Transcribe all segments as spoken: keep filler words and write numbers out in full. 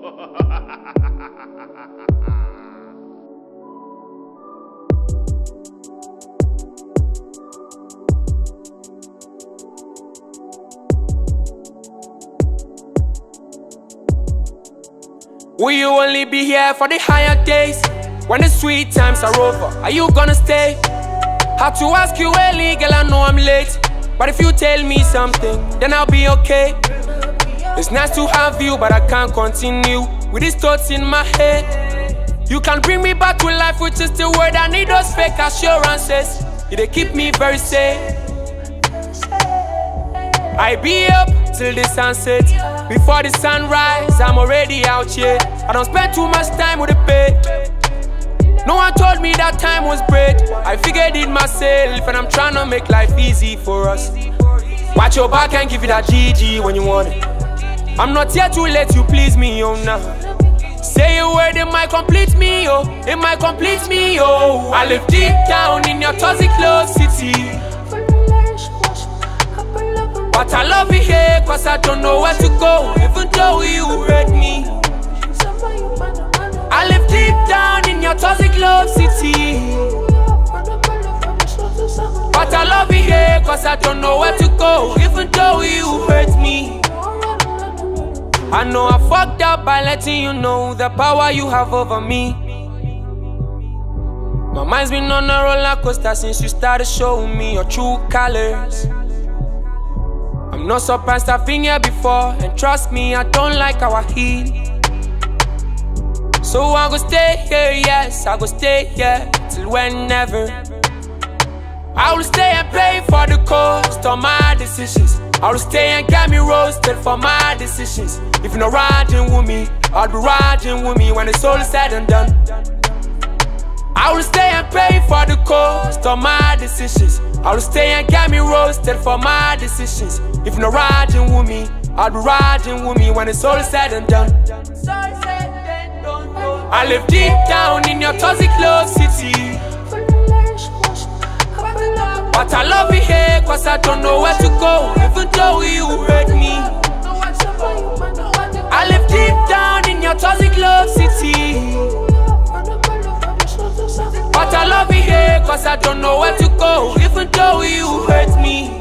Will you only be here for the higher days? When the sweet times are over, are you gonna stay? Had to ask you early, girl, I know I'm late. But if you tell me something, then I'll be okay. It's nice to have you, but I can't continue with these thoughts in my head. You can bring me back to life with just a word. I need those fake assurances. They keep me very safe. I be up till the sunset. Before the sunrise, I'm already out here. I don't spend too much time with the bed. No one told me that time was bread. I figured it myself, and I'm trying to make life easy for us. Watch your back and give it that G G when you want it. I'm not here to let you please me, oh no. Say a word, it might complete me, oh. It might complete me, oh. I live deep down in your toxic love city. But I love you here, cause I don't know where to go, even though you hurt me. I live deep down in your toxic love city. But I love you here, cause I don't know where to go, even though you hurt me. I know I fucked up by letting you know the power you have over me. My mind's been on a roller coaster since you started showing me your true colors. I'm not surprised I've been here before, and trust me, I don't like how I heal. So I go stay here, yes, I go stay here till whenever. I will stay and pay for the cost of my decisions. I will stay and get me roasted for my decisions. If you're not riding with me, I'll be riding with me when it's all said and done. I will stay and pay for the cost of my decisions. I will stay and get me roasted for my decisions. If you're not riding with me, I'll be riding with me when it's all said and done. I live deep down in your toxic love city. But I love you here, cause I don't know where to go, even though you hurt me. I live deep down in your toxic love city. But I love you here, cause I don't know where to go, even though you hurt me.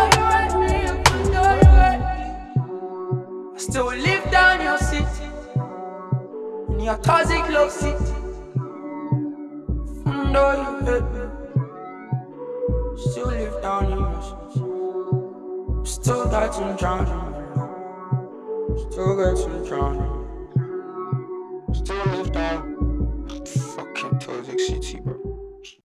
I still live down your city, in your toxic love city. Even though you hurt me, still live down in your city. Still got to drown. Still got to drown. Still live down. Fucking toxic city, bro.